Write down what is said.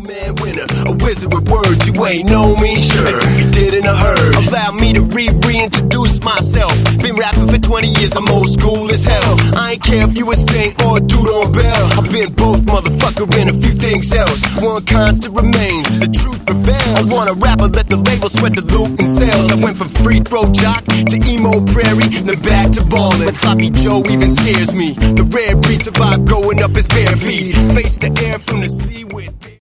man winner, a wizard with words, you ain't know me, sure, as if you didn't have heard. Allow me to reintroduce myself. Been rapping for 20 years, I'm old school as hell. I ain't care if you a saint or a dude on bail. I've been both, motherfucker, and a few things else. One constant remains, the truth prevails. I want a rapper, let the label sweat the loot and sales. I went from free throw jock to emo prairie, then back to ballin'. Sloppy Joe even scares me. The rare breed survive growing up as bare feet. Face the air from the sea with